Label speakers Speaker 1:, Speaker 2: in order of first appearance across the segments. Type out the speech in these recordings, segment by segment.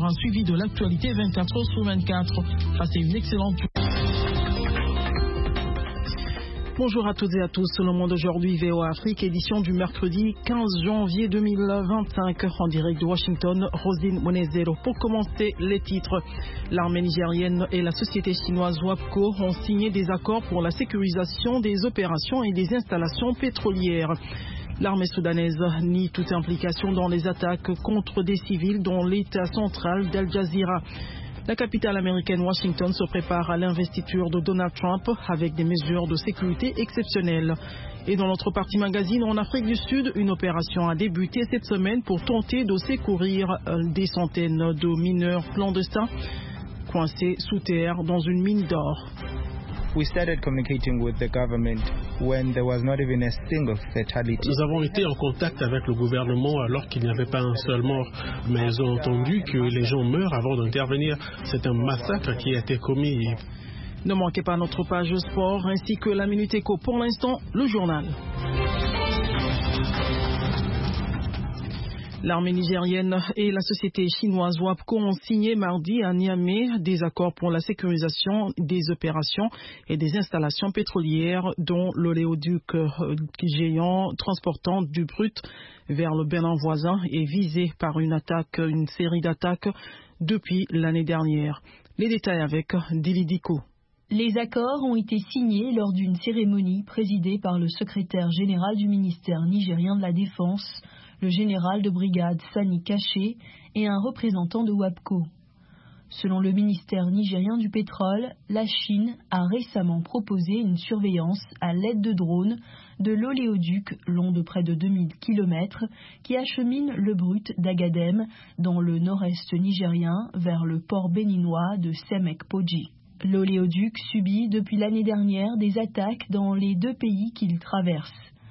Speaker 1: pour un suivi de l'actualité 24h/24. Passez une excellente journée. Bonjour à toutes et à tous, Le Monde aujourd'hui, VOA Afrique, édition du mercredi 15 janvier 2025, en direct de Washington, Rosine Monezero. Pour commencer, les titres. L'armée nigérienne et la société chinoise WAPCO ont signé des accords pour la sécurisation des opérations et des installations pétrolières. L'armée soudanaise nie toute implication dans les attaques contre des civils dans l'état central d'Al Jazeera. La capitale américaine Washington se prépare à l'investiture de Donald Trump avec des mesures de sécurité exceptionnelles. Et dans notre partie magazine, en Afrique du Sud, une opération a débuté cette semaine pour tenter de secourir des centaines de mineurs clandestins coincés sous terre dans une mine d'or.
Speaker 2: We started communicating with the government when there was not even a single fatality.
Speaker 3: Nous avons été en contact avec le gouvernement alors qu'il n'y avait pas un seul mort, mais ils ont entendu que les gens meurent avant d'intervenir. C'est un massacre qui a été commis.
Speaker 1: Ne manquez pas notre page sport ainsi que la Minute Éco. Pour l'instant, le journal. L'armée nigérienne et la société chinoise WAPCO ont signé mardi à Niamey des accords pour la sécurisation des opérations et des installations pétrolières dont l'oléoduc géant transportant du brut vers le Bénin voisin est visé par une série d'attaques depuis l'année dernière. Les détails avec Dili Diko.
Speaker 4: Les accords ont été signés lors d'une cérémonie présidée par le secrétaire général du ministère nigérien de la Défense, le général de brigade Sani Kaché et un représentant de WAPCO. Selon le ministère nigérien du pétrole, la Chine a récemment proposé une surveillance à l'aide de drones de l'oléoduc long de près de 2000 km qui achemine le brut d'Agadem dans le nord-est nigérien vers le port béninois de Semek-Podji. L'oléoduc subit depuis l'année dernière des attaques dans les deux pays qu'il traverse.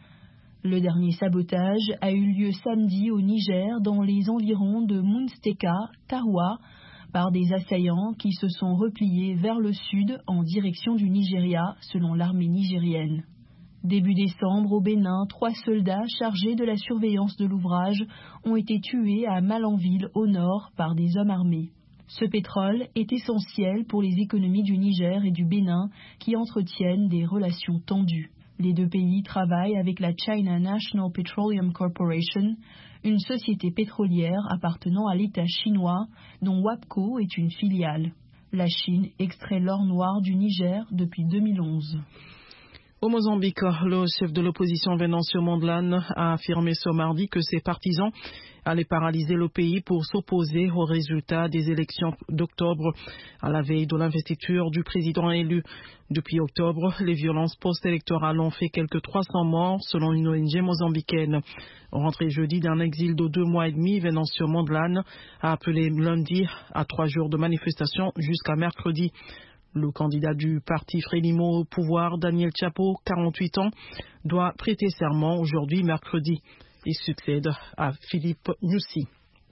Speaker 4: Le dernier sabotage a eu lieu samedi au Niger dans les environs de Munsteka, Tahoua, par des assaillants qui se sont repliés vers le sud en direction du Nigeria, selon l'armée nigérienne. Début décembre, au Bénin, 3 soldats chargés de la surveillance de l'ouvrage ont été tués à Malanville, au nord, par des hommes armés. Ce pétrole est essentiel pour les économies du Niger et du Bénin qui entretiennent des relations tendues. Les deux pays travaillent avec la China National Petroleum Corporation, une société pétrolière appartenant à l'État chinois dont WAPCO est une filiale. La Chine extrait l'or noir du Niger depuis 2011.
Speaker 1: Au Mozambique, le chef de l'opposition Venancio Mondlane a affirmé ce mardi que ses partisans allaient paralyser le pays pour s'opposer aux résultats des élections d'octobre à la veille de l'investiture du président élu. Depuis octobre, les violences post-électorales ont fait quelques 300 morts selon une ONG mozambicaine. Rentré jeudi d'un exil de 2 mois et demi, Venancio Mondlane a appelé lundi à 3 jours de manifestation jusqu'à mercredi. Le candidat du parti Frélimo au pouvoir, Daniel Chapo, 48 ans, doit prêter serment aujourd'hui, mercredi. Il succède à Philippe Nyusi.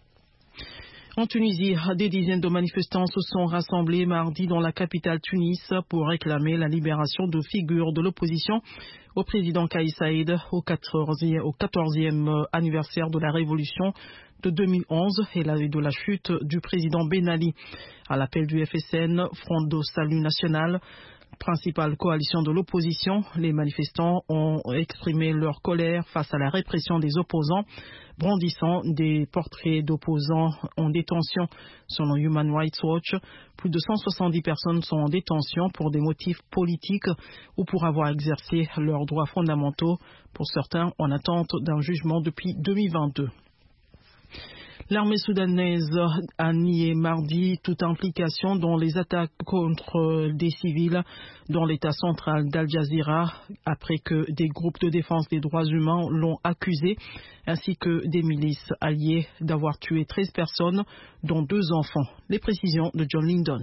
Speaker 1: En Tunisie, des dizaines de manifestants se sont rassemblés mardi dans la capitale Tunis pour réclamer la libération de figures de l'opposition au président Kais Saïed au 14e anniversaire de la révolution de 2011 et de la chute du président Ben Ali. À l'appel du FSN, Front de Salut National, principale coalition de l'opposition, les manifestants ont exprimé leur colère face à la répression des opposants, brandissant des portraits d'opposants en détention. Selon Human Rights Watch, plus de 170 personnes sont en détention pour des motifs politiques ou pour avoir exercé leurs droits fondamentaux, pour certains en attente d'un jugement depuis 2022. L'armée soudanaise a nié mardi toute implication dans les attaques contre des civils dans l'état central d'Al Jazeera après que des groupes de défense des droits humains l'ont accusé, ainsi que des milices alliées d'avoir tué 13 personnes, dont 2 enfants. Les précisions de John Lyndon.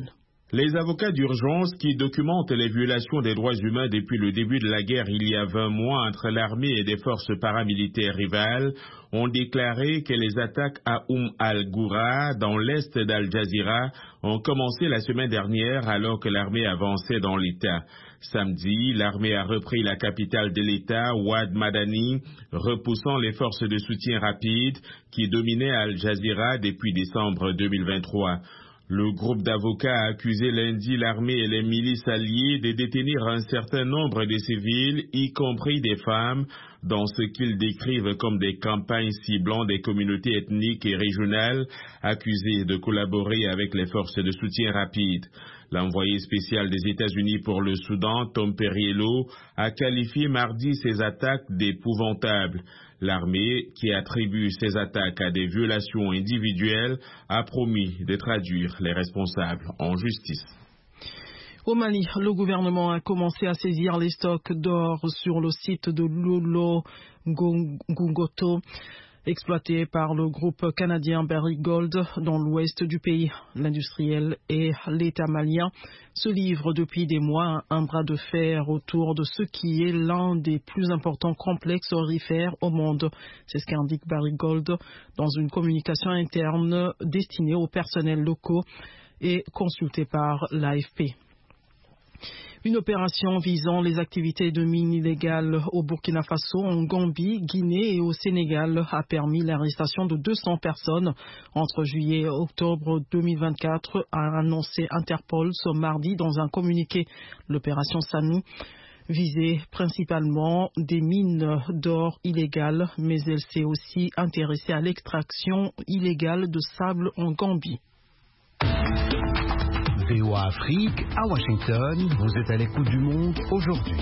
Speaker 5: Les avocats d'urgence qui documentent les violations des droits humains depuis le début de la guerre il y a 20 mois entre l'armée et des forces paramilitaires rivales ont déclaré que les attaques à al-Goura dans l'est d'Al Jazeera ont commencé la semaine dernière alors que l'armée avançait dans l'État. Samedi, l'armée a repris la capitale de l'État, Wad Madani, repoussant les forces de soutien rapide qui dominaient Al Jazeera depuis décembre 2023. Le groupe d'avocats a accusé lundi l'armée et les milices alliées de détenir un certain nombre de civils, y compris des femmes, dans ce qu'ils décrivent comme des campagnes ciblant des communautés ethniques et régionales accusées de collaborer avec les forces de soutien rapide. L'envoyé spécial des États-Unis pour le Soudan, Tom Perriello, a qualifié mardi ces attaques d'épouvantables. L'armée, qui attribue ces attaques à des violations individuelles, a promis de traduire les responsables en justice.
Speaker 1: Au Mali, le gouvernement a commencé à saisir les stocks d'or sur le site de Lolo Gungoto, exploité par le groupe canadien Barrick Gold dans l'ouest du pays. L'industriel et l'État malien se livrent depuis des mois un bras de fer autour de ce qui est l'un des plus importants complexes aurifères au monde. C'est ce qu'indique Barrick Gold dans une communication interne destinée aux personnels locaux et consultée par l'AFP. Une opération visant les activités de mines illégales au Burkina Faso, en Gambie, Guinée et au Sénégal a permis l'arrestation de 200 personnes entre juillet et octobre 2024, a annoncé Interpol ce mardi dans un communiqué. L'opération Sanou visait principalement des mines d'or illégales, mais elle s'est aussi intéressée à l'extraction illégale de sable en Gambie.
Speaker 6: VOA Afrique, à Washington, vous êtes à l'écoute du monde aujourd'hui.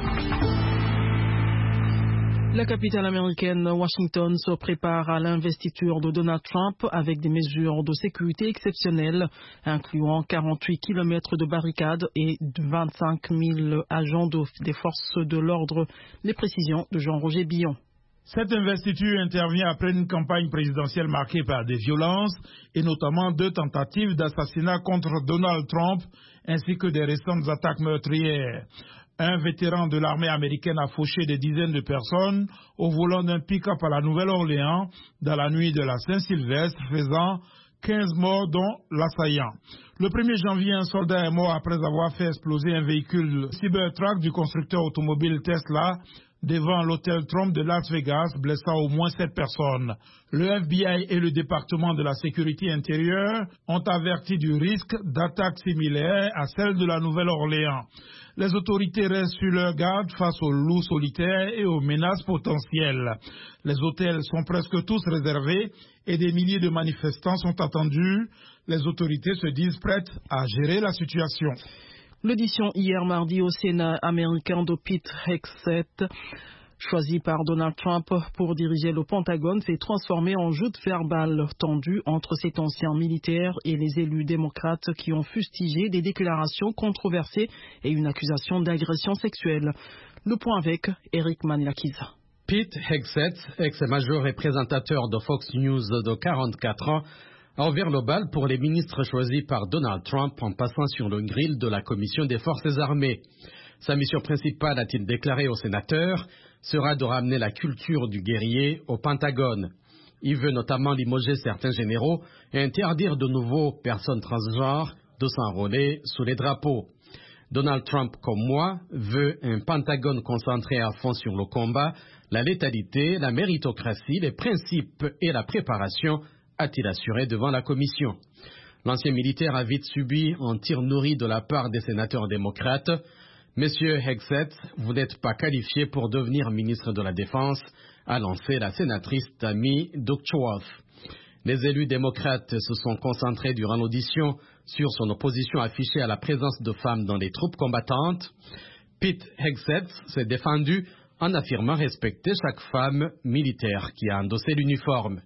Speaker 1: La capitale américaine, Washington, se prépare à l'investiture de Donald Trump avec des mesures de sécurité exceptionnelles, incluant 48 km de barricades et 25 000 agents des forces de l'ordre. Les précisions de Jean-Roger Billon.
Speaker 7: Cette investiture intervient après une campagne présidentielle marquée par des violences et notamment 2 tentatives d'assassinat contre Donald Trump ainsi que des récentes attaques meurtrières. Un vétéran de l'armée américaine a fauché des dizaines de personnes au volant d'un pick-up à la Nouvelle-Orléans dans la nuit de la Saint-Sylvestre, faisant 15 morts dont l'assaillant. Le 1er janvier, un soldat est mort après avoir fait exploser un véhicule Cybertruck du constructeur automobile Tesla devant l'hôtel Trump de Las Vegas, blessant au moins 7 personnes. Le FBI et le département de la sécurité intérieure ont averti du risque d'attaques similaires à celles de la Nouvelle-Orléans. Les autorités restent sur leur garde face aux loups solitaires et aux menaces potentielles. Les hôtels sont presque tous réservés et des milliers de manifestants sont attendus. Les autorités se disent prêtes à gérer la situation.
Speaker 1: L'audition hier mardi au Sénat américain de Pete Hegseth, choisi par Donald Trump pour diriger le Pentagone, s'est transformé en joute verbale tendue entre cet ancien militaire et les élus démocrates qui ont fustigé des déclarations controversées et une accusation d'agression sexuelle. Le point avec Eric Manilakiza.
Speaker 8: Pete Hegseth, ex-major et présentateur de Fox News de 44 ans, a ouvert le bal pour les ministres choisis par Donald Trump en passant sur le grill de la Commission des Forces armées. Sa mission principale, a-t-il déclaré aux sénateurs, sera de ramener la culture du guerrier au Pentagone. Il veut notamment limoger certains généraux et interdire de nouveau aux personnes transgenres de s'enrôler sous les drapeaux. Donald Trump, comme moi, veut un Pentagone concentré à fond sur le combat, la létalité, la méritocratie, les principes et la préparation, a-t-il assuré devant la commission. L'ancien militaire a vite subi un tir nourri de la part des sénateurs démocrates. Monsieur Hegseth, vous n'êtes pas qualifié pour devenir ministre de la Défense, a lancé la sénatrice Tammy Duckworth. Les élus démocrates se sont concentrés durant l'audition sur son opposition affichée à la présence de femmes dans les troupes combattantes. Pete Hegseth s'est défendu en affirmant respecter chaque femme militaire qui a endossé l'uniforme.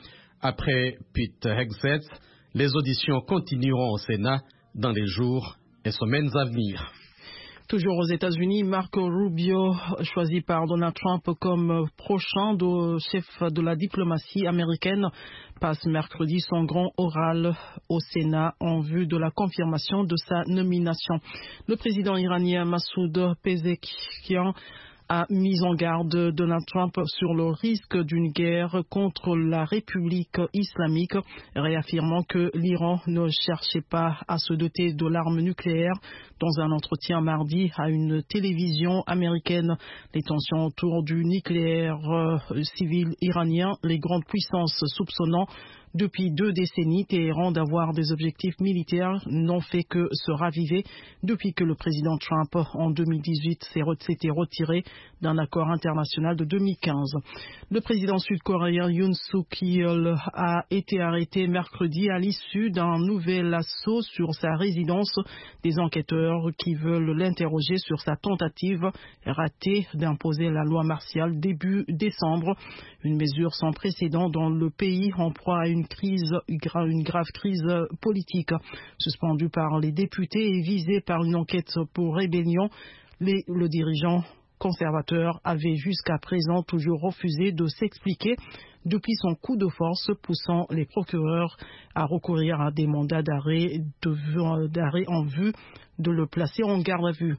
Speaker 8: Après Pete Hegseth, les auditions continueront au Sénat dans les jours et semaines à venir.
Speaker 1: Toujours aux États-Unis, Marco Rubio, choisi par Donald Trump comme prochain chef de la diplomatie américaine, passe mercredi son grand oral au Sénat en vue de la confirmation de sa nomination. Le président iranien Massoud Pezeshkian a mis en garde Donald Trump sur le risque d'une guerre contre la République islamique, réaffirmant que l'Iran ne cherchait pas à se doter de l'arme nucléaire. Dans un entretien mardi à une télévision américaine, les tensions autour du nucléaire civil iranien, les grandes puissances soupçonnant depuis 2 décennies Téhéran d'avoir des objectifs militaires n'ont fait que se raviver depuis que le président Trump en 2018 s'était retiré d'un accord international de 2015. Le président sud-coréen Yoon Suk-yeol a été arrêté mercredi à l'issue d'un nouvel assaut sur sa résidence. Des enquêteurs qui veulent l'interroger sur sa tentative ratée d'imposer la loi martiale début décembre, une mesure sans précédent dans le pays en proie à une grave crise politique. Suspendu par les députés et visé par une enquête pour rébellion, le dirigeant conservateur avait jusqu'à présent toujours refusé de s'expliquer depuis son coup de force, poussant les procureurs à recourir à des mandats d'arrêt en vue de le placer en garde à vue.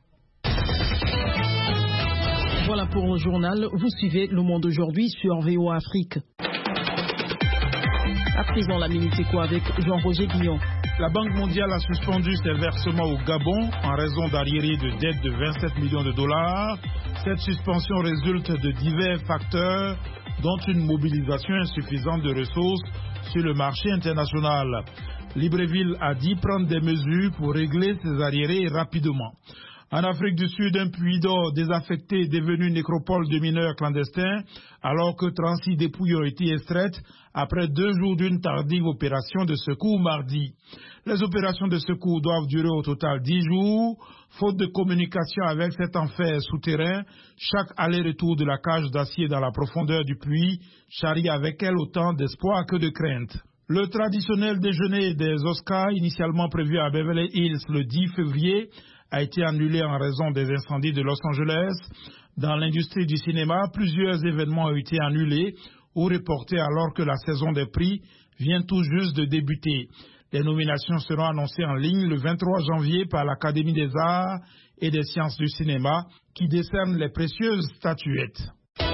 Speaker 1: Voilà pour le journal. Vous suivez Le Monde aujourd'hui sur VOA Afrique. À présent, la Minute Éco avec Jean-Roger Guillon.
Speaker 7: La Banque mondiale a suspendu ses versements au Gabon en raison d'arriérés de dettes de 27 millions de dollars. Cette suspension résulte de divers facteurs, dont une mobilisation insuffisante de ressources sur le marché international. Libreville a dit prendre des mesures pour régler ces arriérés rapidement. En Afrique du Sud, un puits d'or désaffecté est devenu une nécropole de mineurs clandestins alors que 36 dépouilles ont été extraites après 2 jours d'une tardive opération de secours mardi. Les opérations de secours doivent durer au total 10 jours. Faute de communication avec cet enfer souterrain, chaque aller-retour de la cage d'acier dans la profondeur du puits charrie avec elle autant d'espoir que de crainte. Le traditionnel déjeuner des Oscars, initialement prévu à Beverly Hills le 10 février, a été annulé en raison des incendies de Los Angeles. Dans l'industrie du cinéma, plusieurs événements ont été annulés ou reportés alors que la saison des prix vient tout juste de débuter. Les nominations seront annoncées en ligne le 23 janvier par l'Académie des Arts et des Sciences du Cinéma qui décerne les précieuses statuettes.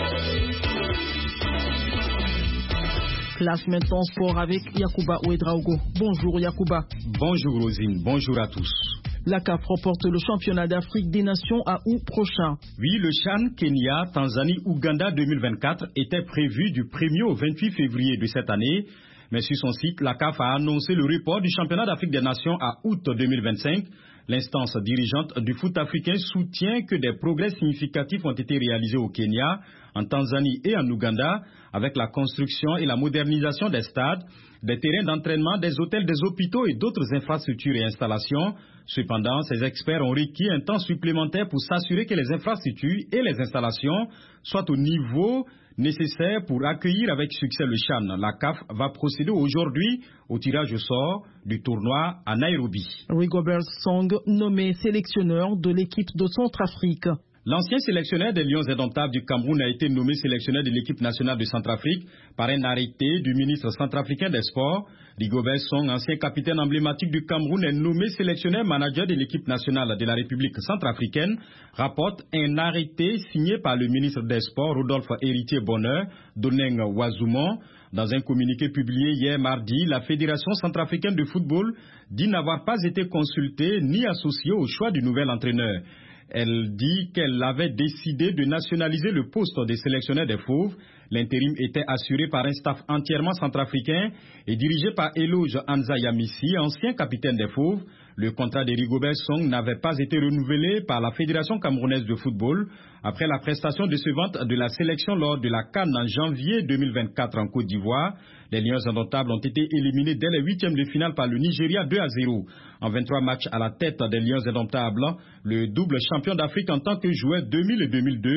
Speaker 1: Place maintenant sport avec Yacouba Ouedraogo. Bonjour Yacouba.
Speaker 9: Bonjour Rosine, bonjour à tous.
Speaker 1: La CAF reporte le championnat d'Afrique des Nations à août prochain.
Speaker 9: Oui, le CHAN Kenya, Tanzanie, Ouganda 2024 était prévu du 1er au 28 février de cette année. Mais sur son site, la CAF a annoncé le report du championnat d'Afrique des Nations à août 2025. L'instance dirigeante du foot africain soutient que des progrès significatifs ont été réalisés au Kenya, en Tanzanie et en Ouganda, avec la construction et la modernisation des stades, des terrains d'entraînement, des hôtels, des hôpitaux et d'autres infrastructures et installations. Cependant, ces experts ont requis un temps supplémentaire pour s'assurer que les infrastructures et les installations soient au niveau nécessaire pour accueillir avec succès le CHAN. La CAF va procéder aujourd'hui au tirage au sort du tournoi à Nairobi.
Speaker 1: Rigobert Song, nommé sélectionneur de l'équipe de Centrafrique.
Speaker 9: L'ancien sélectionneur des Lions indomptables du Cameroun a été nommé sélectionneur de l'équipe nationale de Centrafrique par un arrêté du ministre centrafricain des Sports. Rigobert Song, ancien capitaine emblématique du Cameroun, est nommé sélectionneur manager de l'équipe nationale de la République centrafricaine, rapporte un arrêté signé par le ministre des Sports, Rodolphe Héritier Bonheur, Doneng Wazoumon. Dans un communiqué publié hier mardi, la Fédération centrafricaine de football dit n'avoir pas été consultée ni associée au choix du nouvel entraîneur. Elle dit qu'elle avait décidé de nationaliser le poste de sélectionneur des Fauves. L'intérim était assuré par un staff entièrement centrafricain et dirigé par Eloge Anza Yamissi, ancien capitaine des Fauves. Le contrat de Rigobert Song n'avait pas été renouvelé par la Fédération camerounaise de football après la prestation décevante de la sélection lors de la CAN en janvier 2024 en Côte d'Ivoire. Les Lions indomptables ont été éliminés dès les 8e de finale par le Nigeria 2-0. En 23 matchs à la tête des Lions indomptables, le double champion d'Afrique en tant que joueur 2000 et 2002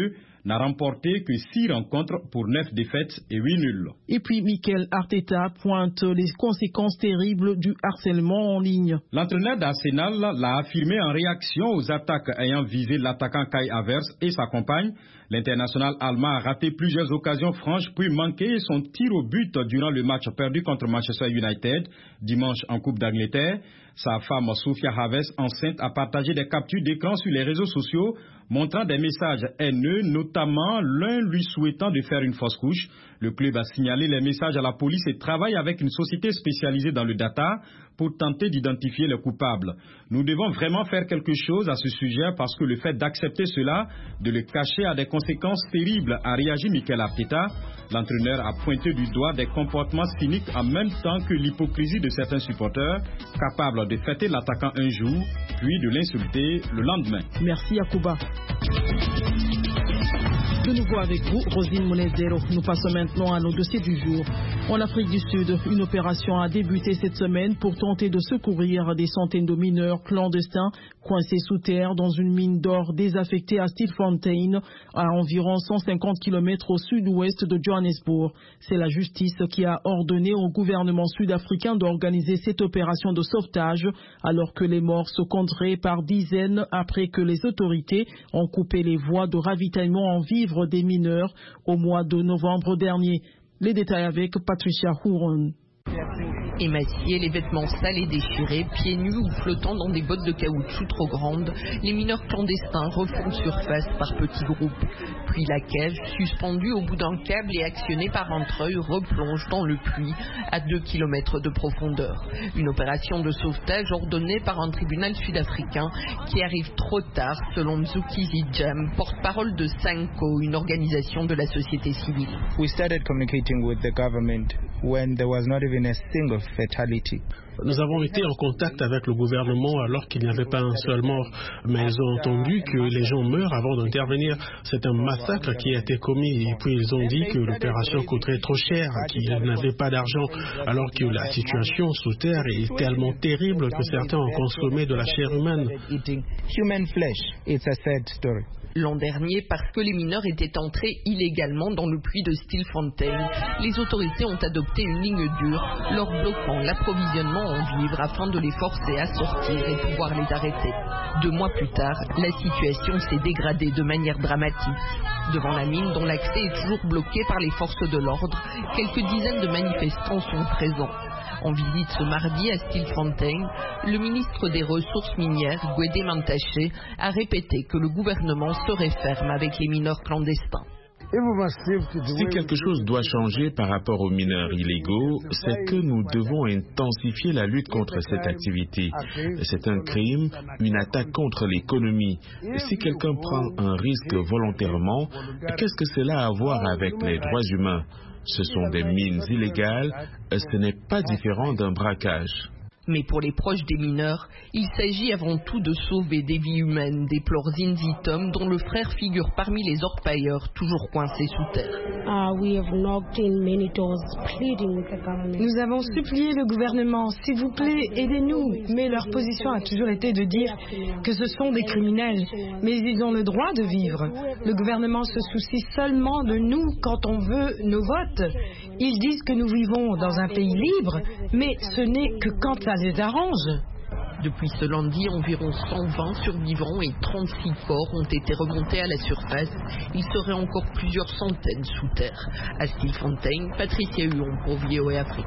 Speaker 9: n'a remporté que 6 rencontres pour 9 défaites et 8 nuls.
Speaker 1: Et puis Mikel Arteta pointe les conséquences terribles du harcèlement en ligne.
Speaker 9: L'entraîneur d'Arsenal l'a affirmé en réaction aux attaques ayant visé l'attaquant Kai Havertz et sa compagne. L'international allemand a raté plusieurs occasions franches puis manqué son tir au but durant le match perdu contre Manchester United dimanche en Coupe d'Angleterre. Sa femme Sophia Havertz, enceinte, a partagé des captures d'écran sur les réseaux sociaux montrant des messages haineux, notamment l'un lui souhaitant de faire une fausse couche. Le club a signalé les messages à la police et travaille avec une société spécialisée dans le data pour tenter d'identifier les coupables. Nous devons vraiment faire quelque chose à ce sujet parce que le fait d'accepter cela, de le cacher, a des conséquences terribles, a réagi Mikel Arteta. L'entraîneur a pointé du doigt des comportements cyniques en même temps que l'hypocrisie de certains supporters, capables de fêter l'attaquant un jour, puis de l'insulter le lendemain.
Speaker 1: Merci Yacouba. De nouveau avec vous, Rosine Monedero. Nous passons maintenant à nos dossiers du jour. En Afrique du Sud, une opération a débuté cette semaine pour tenter de secourir des centaines de mineurs clandestins coincés sous terre dans une mine d'or désaffectée à Stilfontein, à environ 150 km au sud-ouest de Johannesburg. C'est la justice qui a ordonné au gouvernement sud-africain d'organiser cette opération de sauvetage, alors que les morts se compteraient par dizaines après que les autorités ont coupé les voies de ravitaillement en vivres des mineurs au mois de novembre dernier. Les détails avec Patricia Huron.
Speaker 10: Émaciés, les vêtements sales et déchirés, pieds nus ou flottant dans des bottes de caoutchouc trop grandes, les mineurs clandestins refont surface par petits groupes. Puis la cage, suspendue au bout d'un câble et actionnée par un treuil, replonge dans le puits à 2 km de profondeur. Une opération de sauvetage ordonnée par un tribunal sud-africain qui arrive trop tard, selon Mzukizi Jam, porte-parole de Sanco, une organisation de la société civile.
Speaker 2: We started communicating with the government when there was not even a single fatality.
Speaker 3: Nous avons été en contact avec le gouvernement alors qu'il n'y avait pas un seul mort, mais ils ont entendu que les gens meurent avant d'intervenir. C'est un massacre qui a été commis et puis ils ont dit que l'opération coûterait trop cher, qu'ils n'avaient pas d'argent, alors que la situation sous terre est tellement terrible que certains ont consommé de la chair humaine.
Speaker 2: Human flesh, it's a sad story.
Speaker 10: L'an dernier, parce que les mineurs étaient entrés illégalement dans le puits de Stilfontein, les autorités ont adopté une ligne dure, leur bloquant l'approvisionnement en vivres afin de les forcer à sortir et pouvoir les arrêter. 2 mois plus tard, la situation s'est dégradée de manière dramatique. Devant la mine, dont l'accès est toujours bloqué par les forces de l'ordre, quelques dizaines de manifestants sont présents. En visite ce mardi à Stilfontein, le ministre des Ressources minières, Gwede Mantashe, a répété que le gouvernement serait ferme avec les mineurs clandestins.
Speaker 5: Si quelque chose doit changer par rapport aux mineurs illégaux, c'est que nous devons intensifier la lutte contre cette activité. C'est un crime, une attaque contre l'économie. Si quelqu'un prend un risque volontairement, qu'est-ce que cela a à voir avec les droits humains? Ce sont des mines illégales, ce n'est pas différent d'un braquage.
Speaker 10: Mais pour les proches des mineurs, il s'agit avant tout de sauver des vies humaines, déplore Zinzi Tom, dont le frère figure parmi les orpailleurs toujours coincés sous terre.
Speaker 11: Nous avons supplié le gouvernement, s'il vous plaît, aidez-nous. Mais leur position a toujours été de dire que ce sont des criminels. Mais ils ont le droit de vivre. Le gouvernement se soucie seulement de nous quand on veut nos votes. Ils disent que nous vivons dans un pays libre, mais ce n'est que quand ça les arrange.
Speaker 10: Depuis ce lundi, environ 120 survivants et 36 corps ont été remontés à la surface. Il serait encore plusieurs centaines sous terre. À Stilfontein, Patricia Huon pour VOA Afrique.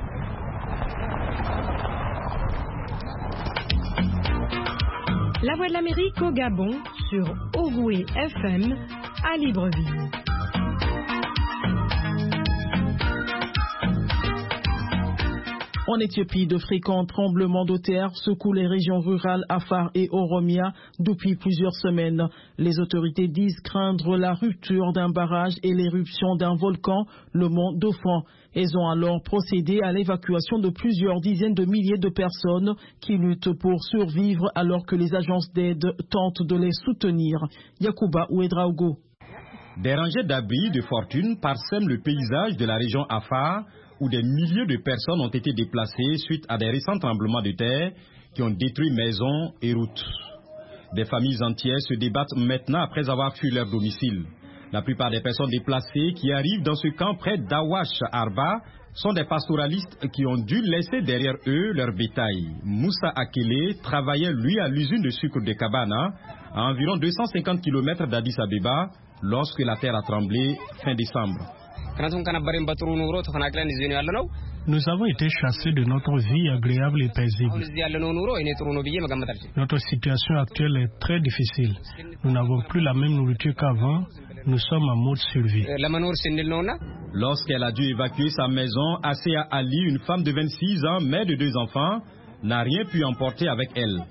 Speaker 11: La Voix de l'Amérique au Gabon sur Ogoué FM à Libreville.
Speaker 1: En Éthiopie, de fréquents tremblements de terre secouent les régions rurales Afar et Oromia depuis plusieurs semaines. Les autorités disent craindre la rupture d'un barrage et l'éruption d'un volcan, le mont Dauphin. Elles ont alors procédé à l'évacuation de plusieurs dizaines de milliers de personnes qui luttent pour survivre alors que les agences d'aide tentent de les soutenir. Yacouba Ouedraogo.
Speaker 9: Des rangées d'abris de fortune parsèment le paysage de la région Afar, où des milliers de personnes ont été déplacées suite à des récents tremblements de terre qui ont détruit maisons et routes. Des familles entières se débattent maintenant après avoir fui leur domicile. La plupart des personnes déplacées qui arrivent dans ce camp près d'Awash Arba sont des pastoralistes qui ont dû laisser derrière eux leur bétail. Moussa Akele travaillait lui à l'usine de sucre de Kabana, à environ 250 km d'Addis Abeba, lorsque la terre a tremblé fin décembre.
Speaker 12: Nous avons été chassés de notre vie agréable et paisible. Notre situation actuelle est très difficile. Nous n'avons plus la même nourriture qu'avant. Nous sommes en mode survie.
Speaker 9: Lorsqu'elle a dû évacuer sa maison, Asea Ali, une femme de 26 ans, mère de 2 enfants, n'a rien pu emporter avec elle.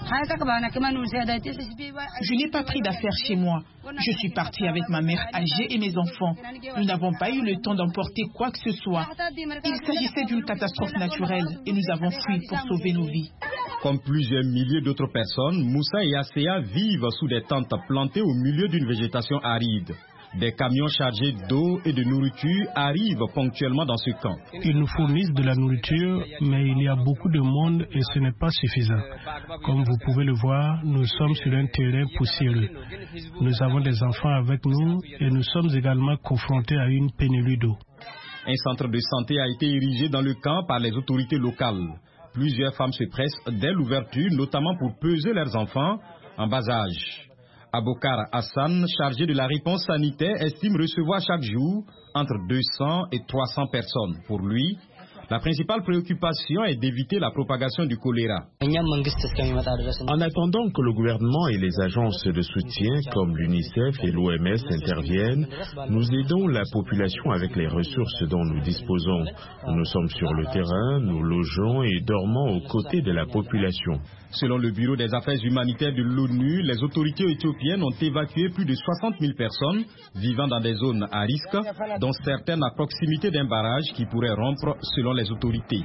Speaker 13: Je n'ai pas pris d'affaires chez moi. Je suis partie avec ma mère âgée et mes enfants. Nous n'avons pas eu le temps d'emporter quoi que ce soit. Il s'agissait d'une catastrophe naturelle et nous avons fui pour sauver nos vies.
Speaker 9: Comme plusieurs milliers d'autres personnes, Moussa et Asea vivent sous des tentes plantées au milieu d'une végétation aride. Des camions chargés d'eau et de nourriture arrivent ponctuellement dans ce camp.
Speaker 12: Ils nous fournissent de la nourriture, mais il y a beaucoup de monde et ce n'est pas suffisant. Comme vous pouvez le voir, nous sommes sur un terrain poussiéreux. Nous avons des enfants avec nous et nous sommes également confrontés à une pénurie d'eau.
Speaker 9: Un centre de santé a été érigé dans le camp par les autorités locales. Plusieurs femmes se pressent dès l'ouverture, notamment pour peser leurs enfants en bas âge. Abokar Hassan, chargé de la réponse sanitaire, estime recevoir chaque jour entre 200 et 300 personnes. Pour lui, la principale préoccupation est d'éviter la propagation du choléra.
Speaker 14: En attendant que le gouvernement et les agences de soutien comme l'UNICEF et l'OMS interviennent, nous aidons la population avec les ressources dont nous disposons. Nous sommes sur le terrain, nous logeons et dormons aux côtés de la population.
Speaker 9: Selon le Bureau des affaires humanitaires de l'ONU, les autorités éthiopiennes ont évacué plus de 60 000 personnes vivant dans des zones à risque, dont certaines à proximité d'un barrage qui pourrait rompre selon les autorités.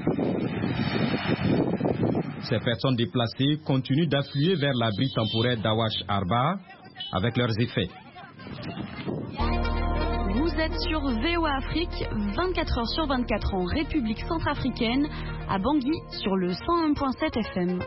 Speaker 9: Ces personnes déplacées continuent d'affluer vers l'abri temporaire d'Awash Arba avec leurs effets.
Speaker 15: Vous êtes sur VOA Afrique, 24 heures sur 24 en République centrafricaine, à Bangui sur le 101.7 FM.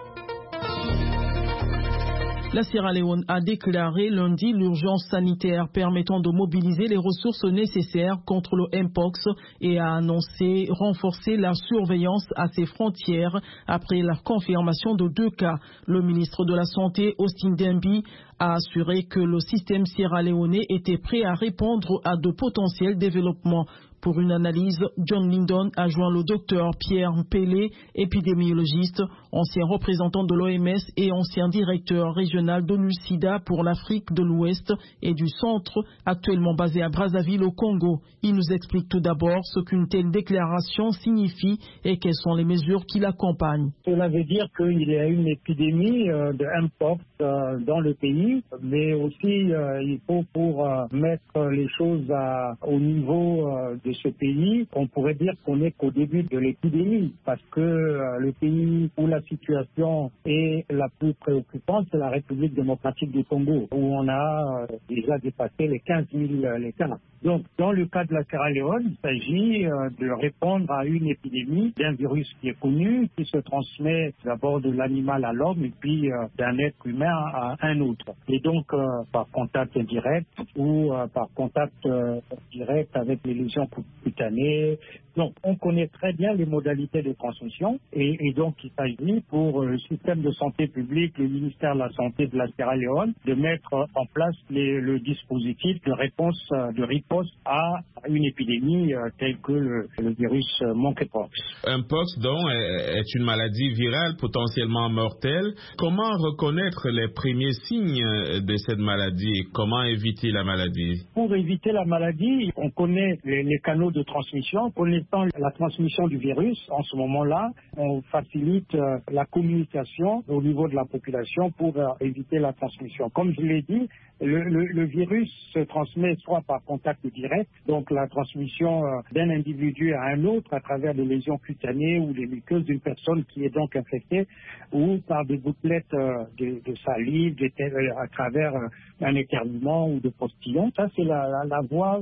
Speaker 1: La Sierra Leone a déclaré lundi l'urgence sanitaire permettant de mobiliser les ressources nécessaires contre le Mpox et a annoncé renforcer la surveillance à ses frontières après la confirmation de 2 cas. Le ministre de la Santé, Austin Dembi, a assuré que le système sierra-léonais était prêt à répondre à de potentiels développements. Pour une analyse, John Lindon a joint le docteur Pierre Mpele, épidémiologiste, ancien représentant de l'OMS et ancien directeur régional d'ONU-SIDA pour l'Afrique de l'Ouest et du Centre, actuellement basé à Brazzaville au Congo. Il nous explique tout d'abord ce qu'une telle déclaration signifie et quelles sont les mesures qui l'accompagnent.
Speaker 16: Cela veut dire qu'il y a une épidémie de Mpox dans le pays, mais aussi il faut pour mettre les choses au niveau de ce pays, on pourrait dire qu'on n'est qu'au début de l'épidémie, parce que le pays où la situation est la plus préoccupante, c'est la République démocratique du Congo, où on a déjà dépassé les 15 000 cas. Donc, dans le cas de la Sierra Leone, il s'agit de répondre à une épidémie d'un virus qui est connu, qui se transmet d'abord de l'animal à l'homme et puis d'un être humain à un autre. Et donc, par contact indirect ou par contact direct avec les lésions cutanées. Donc, on connaît très bien les modalités de transmission et donc il s'agit pour le système de santé publique, le ministère de la Santé de la Sierra Leone, de mettre en place le dispositif de réponse, de riposte à une épidémie telle que le virus monkeypox.
Speaker 5: Mpox, donc, est une maladie virale potentiellement mortelle. Comment reconnaître les premiers signes de cette maladie et comment éviter la maladie?
Speaker 16: Pour éviter la maladie, on connaît les canaux de transmission. Connaissant la transmission du virus, en ce moment-là, on facilite la communication au niveau de la population pour éviter la transmission. Comme je l'ai dit, le virus se transmet soit par contact direct, donc la transmission d'un individu à un autre à travers des lésions cutanées ou des muqueuses d'une personne qui est donc infectée, ou par des gouttelettes de salive à travers un éternuement ou de postillon. Ça, c'est la voie de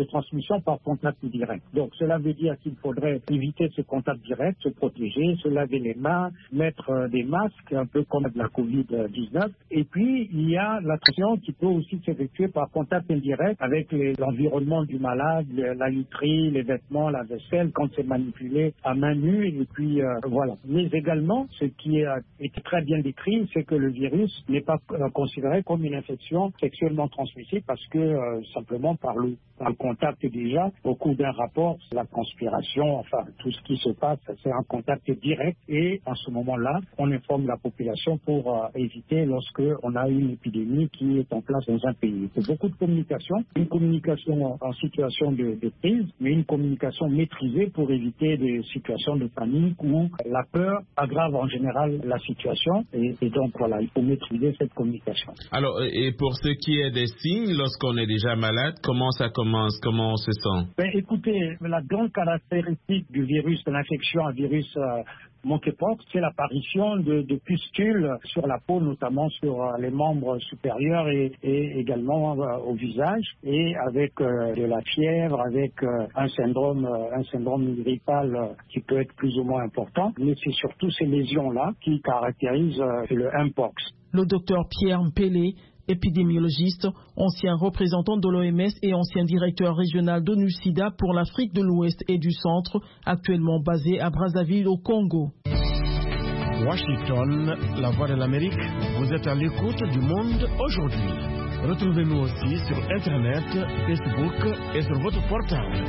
Speaker 16: de transmission par contact direct. Donc cela veut dire qu'il faudrait éviter ce contact direct, se protéger, se laver les mains, mettre des masques, un peu comme de la Covid-19. Et puis il y a la transmission qui peut aussi s'effectuer par contact indirect avec l'environnement du malade, la literie, les vêtements, la vaisselle, quand c'est manipulé à main nue. Et puis voilà. Mais également, ce qui a été très bien décrit, c'est que le virus n'est pas considéré comme une infection sexuellement transmissible parce que simplement par le contact déjà, au cours d'un rapport, la transpiration, enfin tout ce qui se passe, c'est un contact direct et en ce moment-là, on informe la population pour éviter lorsque on a une épidémie qui est en place dans un pays. C'est beaucoup de communication, une communication en situation de crise, mais une communication maîtrisée pour éviter des situations de panique où la peur aggrave en général la situation et donc voilà, il faut maîtriser cette communication.
Speaker 5: Alors, et pour ce qui est des signes, lorsqu'on est déjà malade, comment ça commence, comment on se sent?
Speaker 16: Écoutez, la grande caractéristique du virus, de l'infection à virus monkeypox, c'est l'apparition de pustules sur la peau, notamment sur les membres supérieurs et également au visage, et avec de la fièvre, avec un syndrome grippal qui peut être plus ou moins important, mais c'est surtout ces lésions-là qui caractérisent le mpox.
Speaker 1: Le docteur Pierre Mpele, épidémiologiste, ancien représentant de l'OMS et ancien directeur régional d'ONU-SIDA pour l'Afrique de l'Ouest et du Centre, actuellement basé à Brazzaville au Congo.
Speaker 17: Washington, la voix de l'Amérique, vous êtes à l'écoute du Monde aujourd'hui. Retrouvez-nous aussi sur Internet, Facebook et sur votre portable.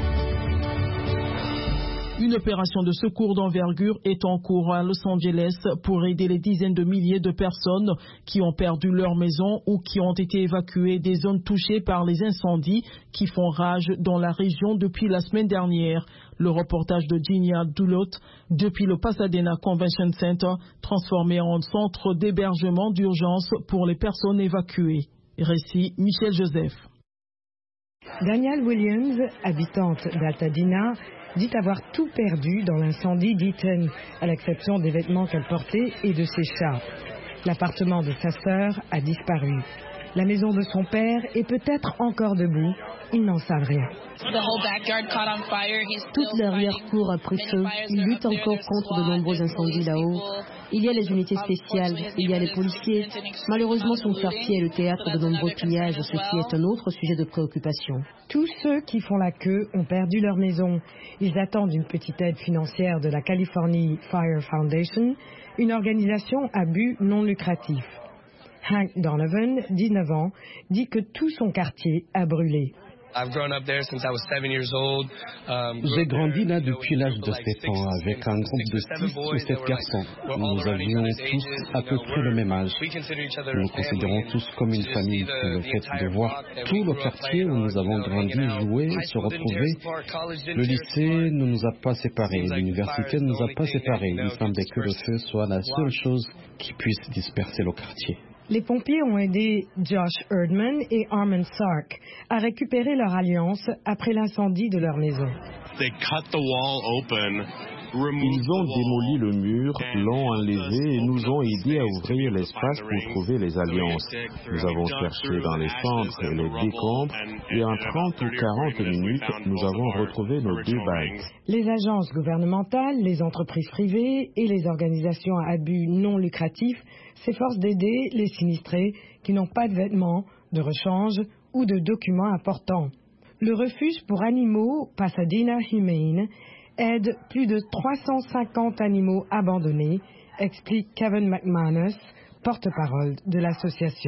Speaker 1: Une opération de secours d'envergure est en cours à Los Angeles pour aider les dizaines de milliers de personnes qui ont perdu leur maison ou qui ont été évacuées des zones touchées par les incendies qui font rage dans la région depuis la semaine dernière. Le reportage de Ginia Dulot depuis le Pasadena Convention Center, transformé en centre d'hébergement d'urgence pour les personnes évacuées. Récit Michel Joseph.
Speaker 11: Danielle Williams, habitante d'Altadena, dit avoir tout perdu dans l'incendie d'Eaton, à l'exception des vêtements qu'elle portait et de ses chats. L'appartement de sa sœur a disparu. La maison de son père est peut-être encore debout. Ils n'en savent rien.
Speaker 18: Toute l'arrière-cour a pris feu. Ils luttent encore contre de nombreux incendies là-haut. Il y a les unités spéciales, il y a les policiers. Malheureusement, son quartier est le théâtre de nombreux pillages, ce qui est un autre sujet de préoccupation.
Speaker 11: Tous ceux qui font la queue ont perdu leur maison. Ils attendent une petite aide financière de la Californie Fire Foundation, une organisation à but non lucratif. Hank Donovan, 19 ans, dit que tout son quartier a brûlé.
Speaker 19: J'ai grandi là depuis l'âge de 7 ans avec un groupe de 6 ou 7 garçons. Nous avions tous à peu près le même âge. Nous nous considérons tous comme une famille. Le fait de voir tout le quartier où nous avons grandi, jouer, se retrouver. Le lycée ne nous a pas séparés, l'université ne nous a pas séparés. Il semblait que le feu soit la seule chose qui puisse disperser le quartier.
Speaker 11: Les pompiers ont aidé Josh Erdman et Armand Sark à récupérer leur alliance après l'incendie de leur maison.
Speaker 14: Ils ont démoli le mur, l'ont enlevé et nous ont aidés à ouvrir l'espace pour trouver les alliances. Nous avons cherché dans les cendres et les décombres et en 30 ou 40 minutes, nous avons retrouvé nos 2 bagues.
Speaker 11: Les agences gouvernementales, les entreprises privées et les organisations à but non lucratif s'efforcent d'aider les sinistrés qui n'ont pas de vêtements, de rechange ou de documents importants. Le refuge pour animaux Pasadena Humane aide plus de 350 animaux abandonnés, explique Kevin McManus, porte-parole de l'association.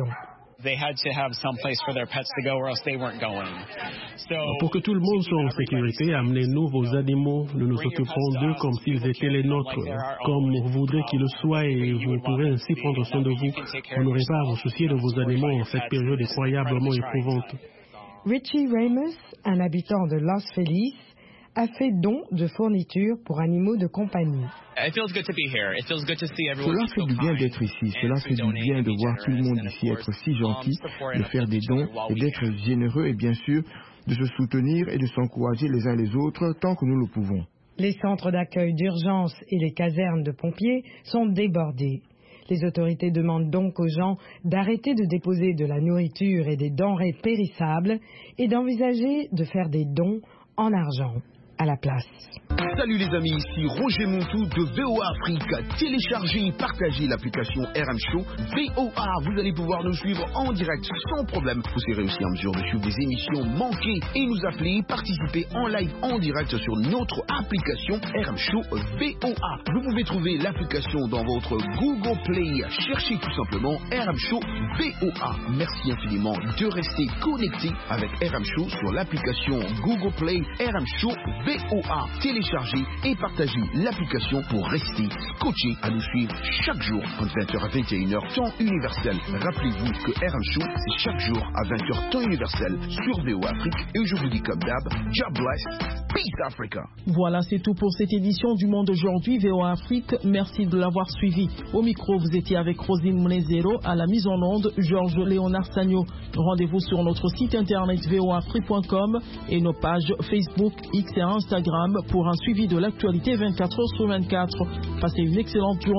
Speaker 3: Pour que tout le monde soit en sécurité, amenez-nous vos animaux. Nous nous occuperons d'eux comme s'ils étaient les nôtres, comme vous voudrez qu'ils le soient et vous pourrez ainsi prendre soin de vous. Vous n'aurez pas à vous soucier de vos animaux en cette période incroyablement éprouvante.
Speaker 11: Richie Ramos, un habitant de Los Feliz, a fait don de fournitures pour animaux de compagnie.
Speaker 20: Cela fait du bien d'être ici, cela fait du bien de voir tout le monde ici être si gentil, de faire des dons et d'être généreux et bien sûr de se soutenir et de s'encourager les uns les autres tant que nous le pouvons.
Speaker 11: Les centres d'accueil d'urgence et les casernes de pompiers sont débordés. Les autorités demandent donc aux gens d'arrêter de déposer de la nourriture et des denrées périssables et d'envisager de faire des dons en argent à la place.
Speaker 21: Salut les amis, ici Roger Montou de VOA Afrique. Téléchargez et partagez l'application RM Show VOA. Vous allez pouvoir nous suivre en direct sans problème. Vous serez aussi en mesure de suivre des émissions manquées et nous appeler, participer en live en direct sur notre application RM Show VOA. Vous pouvez trouver l'application dans votre Google Play. Cherchez tout simplement RM Show VOA. Merci infiniment de rester connecté avec RM Show sur l'application Google Play RM Show VOA. Téléchargez et partagez l'application pour rester scotché à nous suivre chaque jour entre 20h à 21h temps universel. Rappelez-vous que RM Show c'est chaque jour à 20h temps universel sur VOA Afrique et je vous dis comme d'hab, God bless, peace Africa.
Speaker 1: Voilà, c'est tout pour cette édition du Monde aujourd'hui VOA Afrique. Merci de l'avoir suivi. Au micro, vous étiez avec Rosine Mnezero, à la mise en onde Georges Léonard Sagno. Rendez-vous sur notre site internet voafrique.com et nos pages Facebook, X et Instagram pour un suivi de l'actualité 24h sur 24. Passez une excellente journée.